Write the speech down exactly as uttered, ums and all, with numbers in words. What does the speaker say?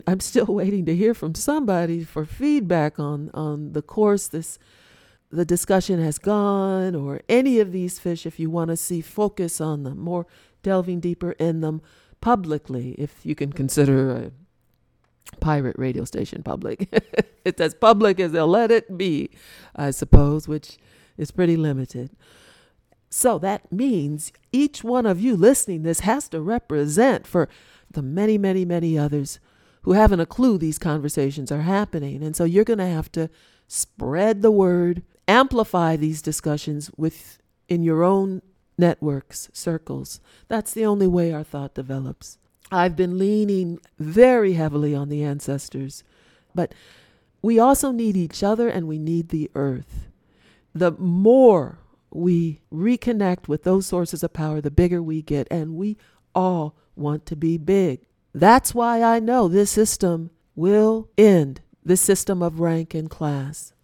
I'm still waiting to hear from somebody for feedback on, on the course this the discussion has gone, or any of these fish, if you want to see focus on them, more delving deeper in them publicly, if you can consider a pirate radio station public. It's as public as they'll let it be, I suppose, which is pretty limited. So that means each one of you listening this has to represent for the many, many, many others who haven't a clue these conversations are happening. And so you're going to have to spread the word, amplify these discussions within your own networks, circles. That's the only way our thought develops. I've been leaning very heavily on the ancestors, but we also need each other, and we need the earth. The more we reconnect with those sources of power, the bigger we get, and we all want to be big. That's why I know this system will end, this system of rank and class.